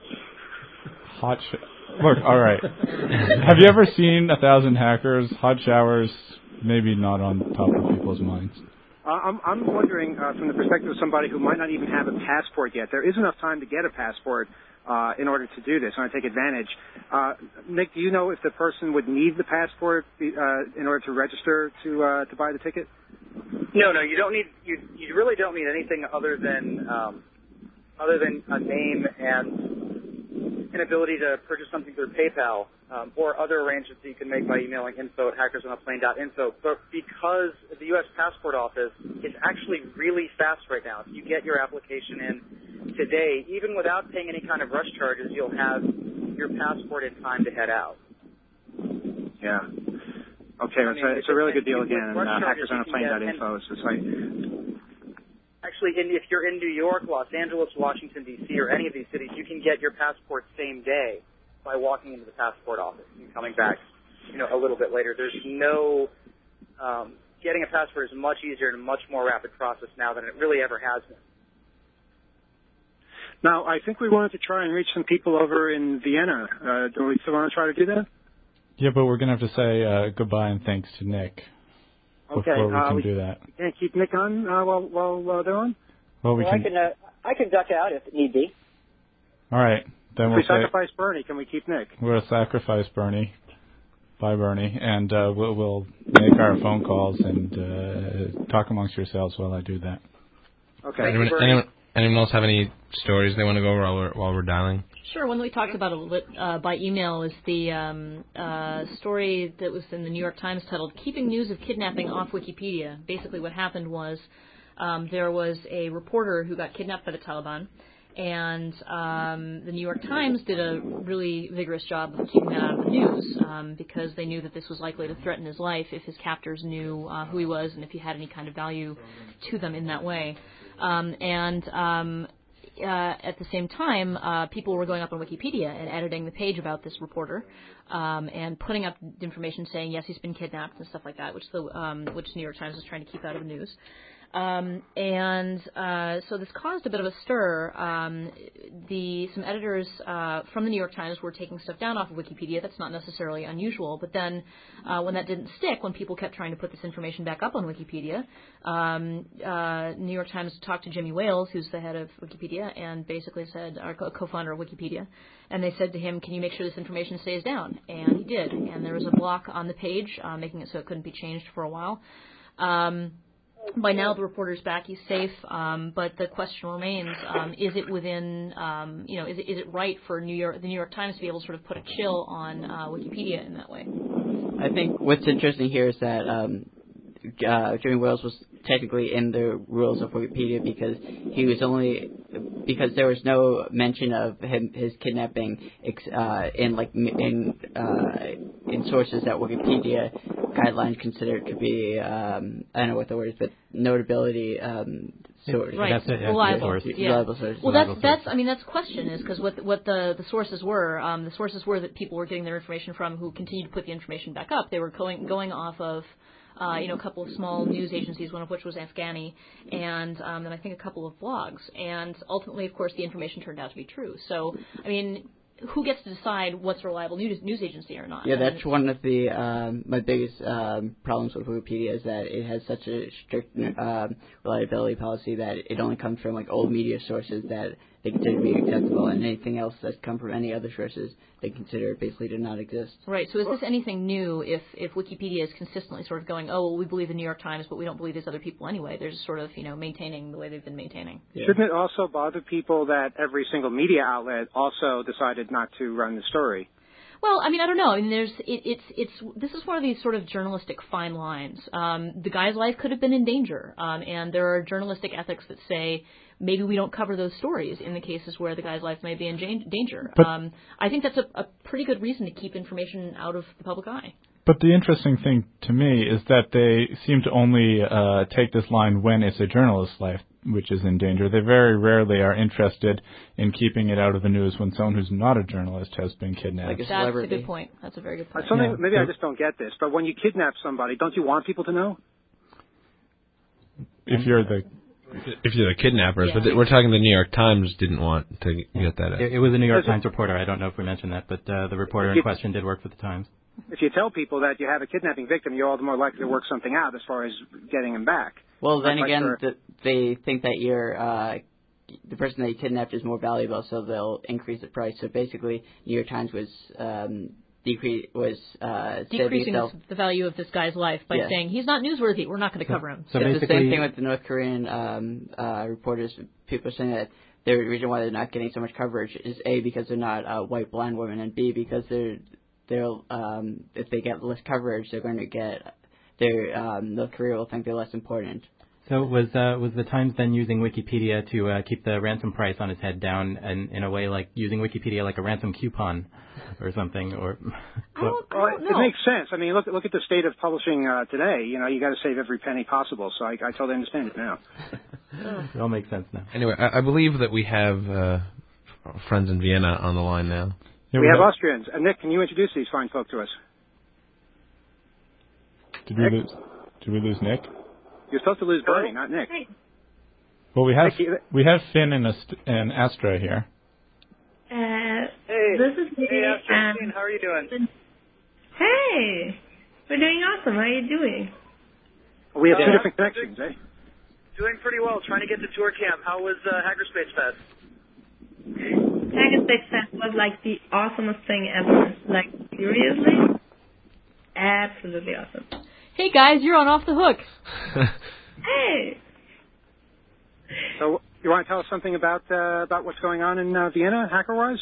Look, all right. Have you ever seen 1,000 Hackers? Hot showers, maybe not on top of people's minds. I'm wondering, from the perspective of somebody who might not even have a passport yet, there is enough time to get a passport in order to do this, and I take advantage. Nick, do you know if the person would need the passport in order to register to buy the ticket? No, you don't need. You really don't need anything other than a name and an ability to purchase something through PayPal or other arrangements that you can make by emailing info@hackersonaplane.info. But because the U.S. Passport Office is actually really fast right now, if you get your application in today, even without paying any kind of rush charges, you'll have your passport in time to head out. Yeah. Okay, it's a really good deal again. Hackersonaplane.info is the site. Actually, if you're in New York, Los Angeles, Washington, D.C., or any of these cities, you can get your passport same day by walking into the passport office and coming back, a little bit later. There's no getting a passport is much easier and a much more rapid process now than it really ever has been. Now, I think we wanted to try and reach some people over in Vienna. Do we still want to try to do that? Yeah, but we're going to have to say goodbye and thanks to Nick. Before we can do that. You can't keep Nick on while they're on? Well, I can duck out if need be. All right. Then if we'll we sacrifice Bernie, can we keep Nick? We'll sacrifice Bernie. Bye, Bernie. And we'll make our phone calls and talk amongst yourselves while I do that. Okay. Anyone else have any stories they want to go over while we're dialing? Sure. One that we talked about a little by email is the story that was in the New York Times titled "Keeping News of Kidnapping Off Wikipedia." Basically what happened was there was a reporter who got kidnapped by the Taliban, and the New York Times did a really vigorous job of keeping that out of the news because they knew that this was likely to threaten his life if his captors knew who he was and if he had any kind of value to them in that way. At the same time, people were going up on Wikipedia and editing the page about this reporter and putting up information saying, yes, he's been kidnapped and stuff like that, which New York Times was trying to keep out of the news. So this caused a bit of a stir. Some editors from the New York Times were taking stuff down off of Wikipedia. That's not necessarily unusual. But then when that didn't stick, when people kept trying to put this information back up on Wikipedia, New York Times talked to Jimmy Wales, who's the head of Wikipedia, and basically said, our co-founder of Wikipedia, and they said to him, can you make sure this information stays down? And he did. And there was a block on the page, making it so it couldn't be changed for a while. By now, the reporter's back. He's safe, but the question remains: is it within, is it right for the New York Times to be able to sort of put a chill on Wikipedia in that way? I think what's interesting here is that Jimmy Wales was technically in the rules of Wikipedia because there was no mention of his kidnapping in sources that Wikipedia guidelines consider to be I don't know what the word is, but notability source. Right. That's it. Reliable source. Yeah. Reliable source. Well, that's the question is because what the sources were. The sources were that people were getting their information from who continued to put the information back up. They were going off of a couple of small news agencies, one of which was Afghani, and then I think a couple of blogs. And ultimately, of course, the information turned out to be true. So, I mean, who gets to decide what's a reliable news agency or not? Yeah, that's one of the my biggest problems with Wikipedia is that it has such a strict reliability policy that it only comes from like old media sources that they consider to be acceptable, and anything else that's come from any other sources they consider basically to not exist. Right. So is this anything new if Wikipedia is consistently sort of going, oh, well, we believe the New York Times, but we don't believe these other people anyway? They're just sort of, maintaining the way they've been maintaining. Yeah. Shouldn't it also bother people that every single media outlet also decided not to run the story? Well, I don't know. This is one of these sort of journalistic fine lines. The guy's life could have been in danger, and there are journalistic ethics that say maybe we don't cover those stories in the cases where the guy's life may be in danger. But I think that's a pretty good reason to keep information out of the public eye. But the interesting thing to me is that they seem to only take this line when it's a journalist's life which is in danger. They very rarely are interested in keeping it out of the news when someone who's not a journalist has been kidnapped. That's a good point. That's a very good point. Maybe I just don't get this, but when you kidnap somebody, don't you want people to know? If you're the kidnappers, but we're talking the New York Times didn't want to get that out. It was a New York Times reporter. I don't know if we mentioned that, but the reporter in question did work for the Times. If you tell people that you have a kidnapping victim, you're all the more likely to work something out as far as getting him back. Well, then again, they think that the person that you kidnapped is more valuable, so they'll increase the price. So basically, New York Times was decreasing the value of this guy's life by saying he's not newsworthy. We're not going to cover him. So it's the same thing with the North Korean reporters. People are saying that the reason why they're not getting so much coverage is A, because they're not white blind women, and B, because they'll if they get less coverage, they're going to get North Korea will think they're less important. So was the Times then using Wikipedia to keep the ransom price on his head down, and in a way like using Wikipedia like a ransom coupon or something? Or it makes sense. I mean, look at the state of publishing today. You got to save every penny possible. So I totally understand it now. It all makes sense now. Anyway, I believe that we have friends in Vienna on the line now. We have Austrians. Nick, can you introduce these fine folk to us? Did we lose Nick? You're supposed to lose Bernie, not Nick. Well, we have Finn and Astra here. This is me. Hey, Astra, how are you doing? Hey, we're doing awesome. How are you doing? We have two different connections, eh? Doing pretty well. Trying to get to tour camp. How was Hackerspace Fest? Hackerspace Fest was like the awesomest thing ever. Like, seriously? Absolutely awesome. Hey guys, you're on Off the Hook. Hey. So you want to tell us something about what's going on in Vienna, hacker-wise?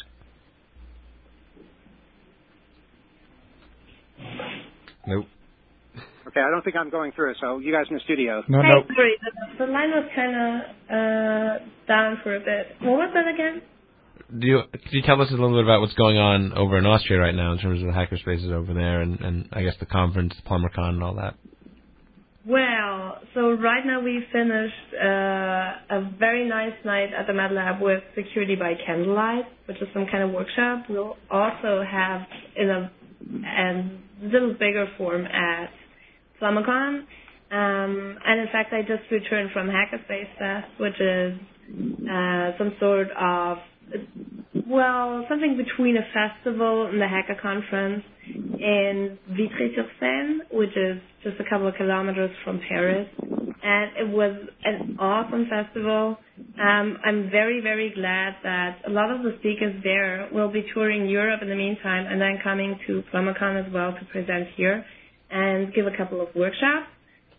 Nope. Okay, I don't think I'm going through it. So you guys in the studio. No. Sorry, the line was kind of down for a bit. What was that again? Could you tell us a little bit about what's going on over in Austria right now in terms of the hackerspaces over there and I guess the conference, PlumberCon and all that? Well, so right now we finished a very nice night at the MATLAB with Security by Candlelight, which is some kind of workshop. We'll also have in a little bigger form at PlumberCon. And in fact, I just returned from Hackerspace Fest, which is some sort of something between a festival and the hacker conference in Vitry-sur-Seine, which is just a couple of kilometers from Paris. And it was an awesome festival. I'm very, very glad that a lot of the speakers there will be touring Europe in the meantime and then coming to PlumberCon as well to present here and give a couple of workshops.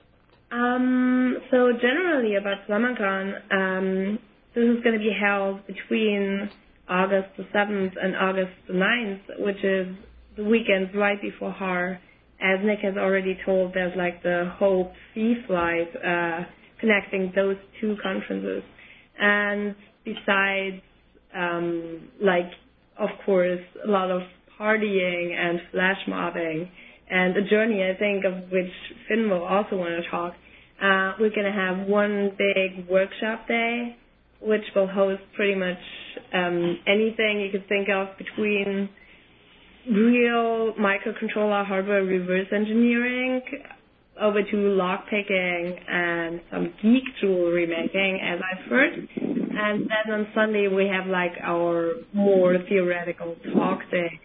So generally about PlumberCon, this is going to be held between August the 7th and August the 9th, which is the weekend right before HAR. As Nick has already told, there's like the Hope Sea flight connecting those two conferences. And besides, of course, a lot of partying and flash mobbing and a journey, I think, of which Finn will also want to talk. We're going to have one big workshop day, which will host pretty much anything you could think of between real microcontroller hardware reverse engineering over to lockpicking and some geek jewelry making, as I've heard. And then on Sunday we have like our more theoretical talk day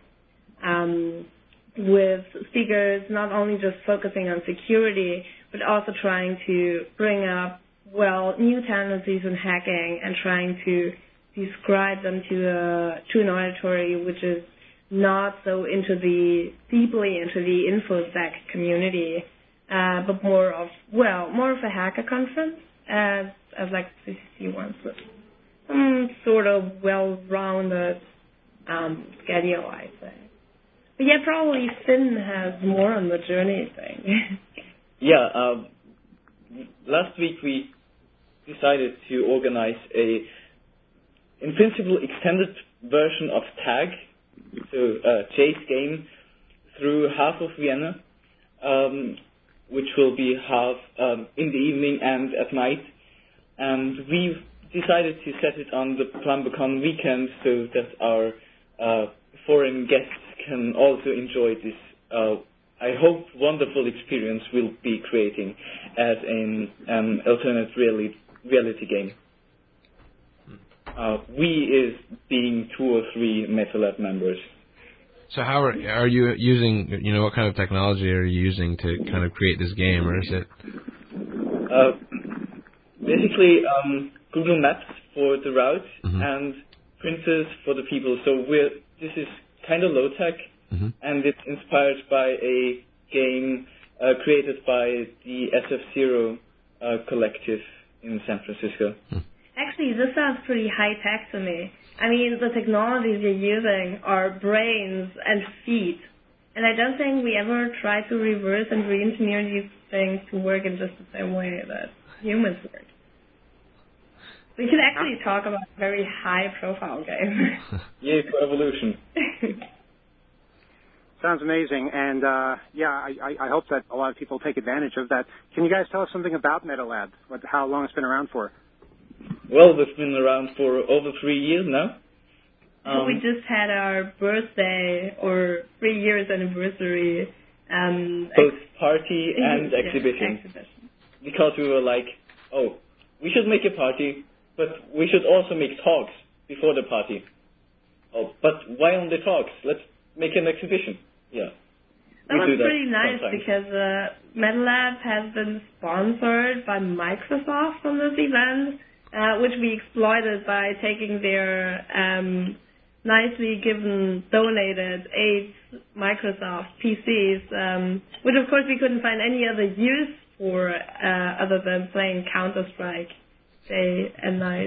with speakers not only just focusing on security, but also trying to bring up, new tendencies in hacking and trying to describe them to an auditory which is not so deeply into the InfoSec community, but more of a hacker conference as like CCC wants with some sort of well-rounded schedule, I'd say. But yeah, probably Finn has more on the journey thing. Yeah, last week we decided to organize in principle, extended version of Tag, so a chase game through half of Vienna, which will be half in the evening and at night. And we decided to set it on the PlamBCon weekend so that our foreign guests can also enjoy this, I hope, wonderful experience we'll be creating as an alternate reality game. We is being 2 or 3 MetaLab members. So how are you using, what kind of technology are you using to kind of create this game, or is it? Basically, Google Maps for the route and printers for the people. So this is kind of low-tech, and it's inspired by a game created by the SF0 collective in San Francisco. Actually, this sounds pretty high-tech to me. I mean, the technologies you're using are brains and feet. And I don't think we ever try to reverse and re-engineer these things to work in just the same way that humans work. We could actually talk about a very high-profile game. Yeah, for evolution. Sounds amazing, and I hope that a lot of people take advantage of that. Can you guys tell us something about MetaLab? How long it's been around for? Well, we've been around for over 3 years now. We just had our birthday or 3 years anniversary. Both party and exhibition. Because we were like, we should make a party, but we should also make talks before the party. But why only talks? Let's make an exhibition. Yeah. That was pretty nice because MetaLab has been sponsored by Microsoft on this event, which we exploited by taking their nicely donated 8 Microsoft PCs, which of course we couldn't find any other use for other than playing Counter-Strike day and night.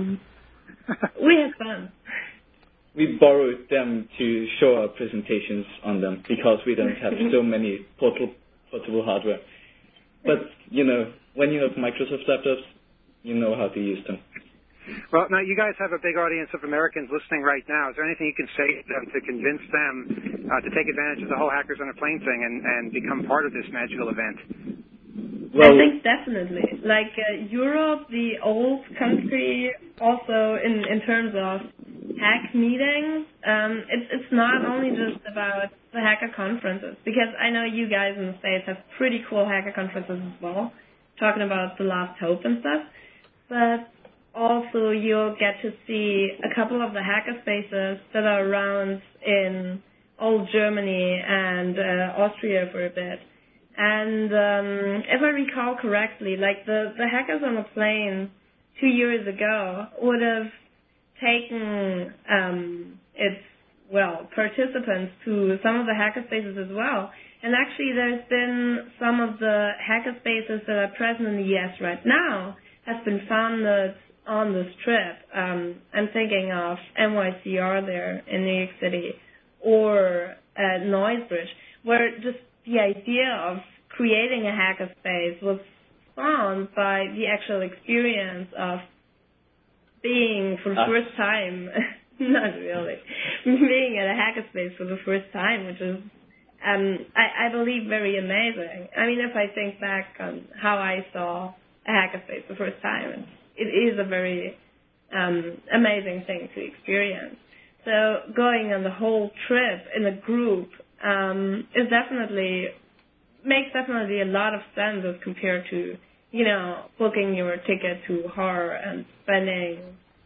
We had fun. We borrowed them to show our presentations on them because we don't have so many portable hardware. But, when you have Microsoft laptops, you know how to use them. Well, now you guys have a big audience of Americans listening right now. Is there anything you can say to them to convince them to take advantage of the whole Hackers on a Plane thing and become part of this magical event? Well, I think definitely. Like Europe, the old country, also in terms of hack meetings, it's not only just about the hacker conferences, because I know you guys in the States have pretty cool hacker conferences as well, talking about the Last Hope and stuff, but also you'll get to see a couple of the hacker spaces that are around in old Germany and Austria for a bit. And if I recall correctly, like the Hackers on a Plane 2 years ago would have taken its participants to some of the hacker spaces as well. And actually, there's been some of the hacker spaces that are present in the U.S. right now has been founded on this trip. I'm thinking of NYCR there in New York City or Noisebridge, where just the idea of creating a hacker space was spawned by the actual experience of being for the first time, not really, being at a hackerspace for the first time, which is, I believe, very amazing. I mean, if I think back on how I saw a hackerspace the first time, it is a very amazing thing to experience. So going on the whole trip in a group makes definitely a lot of sense as compared to, booking your ticket to HAR and spending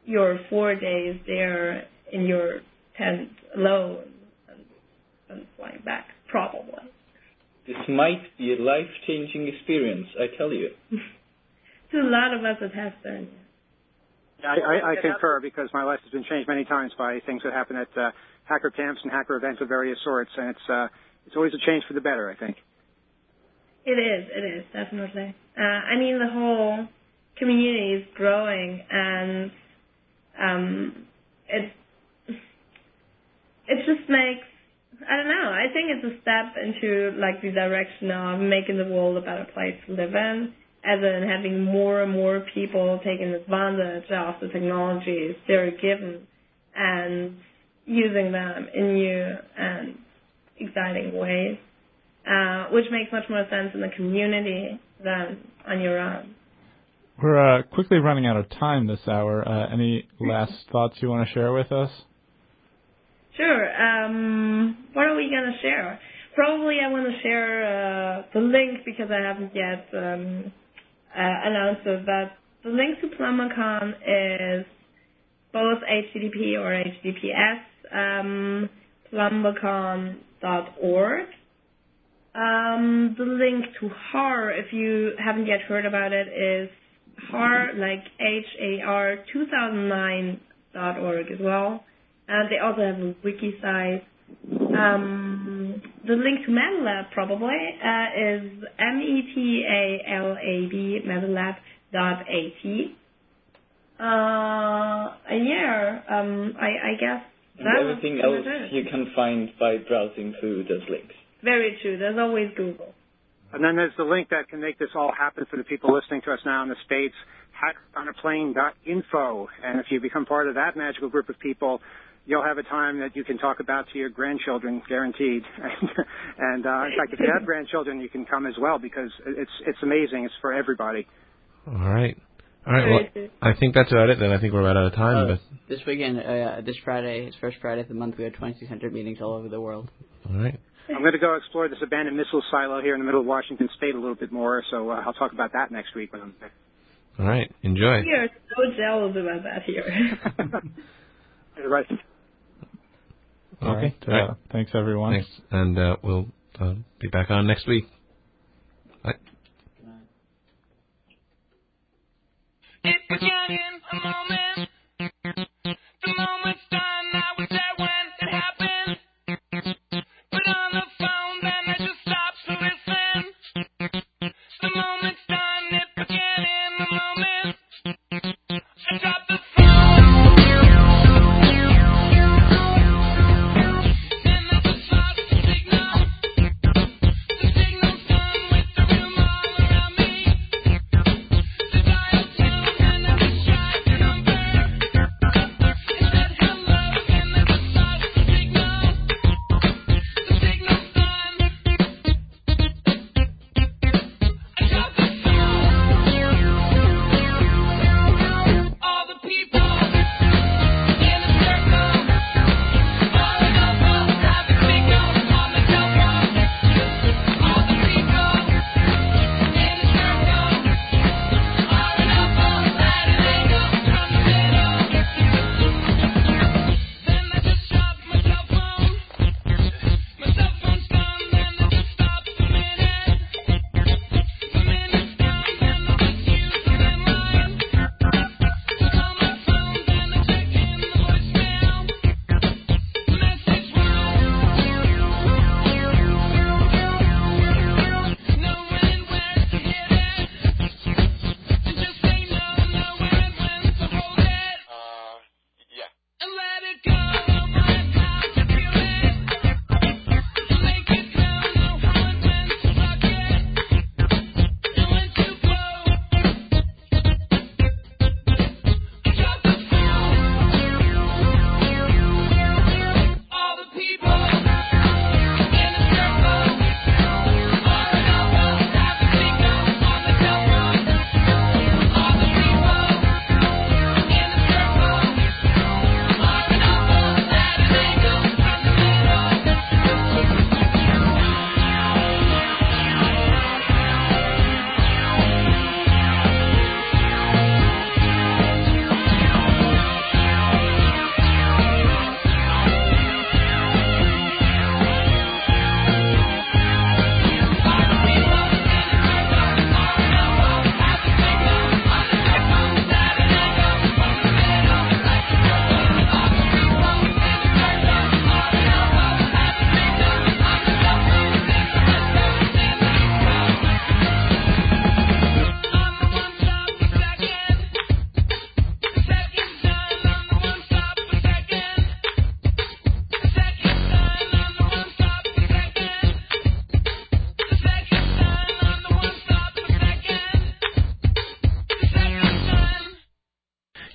your 4 days there in your tent alone and flying back, probably. This might be a life-changing experience, I tell you. To a lot of us, it has been. I concur, because my life has been changed many times by things that happen at hacker camps and hacker events of various sorts, and it's always a change for the better, I think. It is, definitely. I mean, the whole community is growing, and it just makes, I don't know, I think it's a step into like the direction of making the world a better place to live in, as in having more and more people taking advantage of the technologies they're given and using them in new and exciting ways, which makes much more sense in the community than on your own. We're quickly running out of time this hour. Any last thoughts you want to share with us? Sure. What are we going to share? Probably I want to share the link, because I haven't yet announced it, but the link to PlumberCon is both HTTP or HTTPS, plumbercon.org. The link to HAR, if you haven't yet heard about it, is HAR, like HAR 2009.org as well. And they also have a wiki site. The link to MetaLab probably is metalab, metalab.at. I guess and everything else you can find by browsing through those links. Very true. There's always Google. And then there's the link that can make this all happen for the people listening to us now in the States, hackonaplane.info. And if you become part of that magical group of people, you'll have a time that you can talk about to your grandchildren, guaranteed. And in fact, if you have grandchildren, you can come as well, because it's amazing. It's for everybody. All right. Well, I think that's about it then. I think we're about out of time. But this weekend, this Friday, it's first Friday of the month, we have 2600 meetings all over the world. All right. I'm going to go explore this abandoned missile silo here in the middle of Washington State a little bit more, so I'll talk about that next week when I'm there. All right. Enjoy. We are so jealous about that here. Right. Okay. Thanks, everyone. Thanks. And we'll be back on next week. Bye. It began in a moment. The moment's done. I was there when it happened. But on the phone, then I just stopped to listen. The moment's done. It began in a moment. I dropped the phone. Then I just lost the signal. The signal's done with the room all around me. The dial tone and I just tried to number.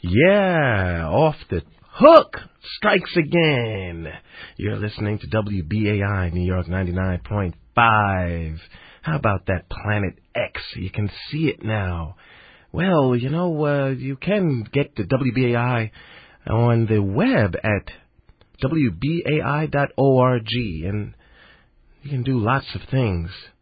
Yeah, Off the Hook strikes again. You're listening to WBAI New York 99.5. How about that Planet X? You can see it now. Well, you can get the WBAI on the web at WBAI.org, and you can do lots of things.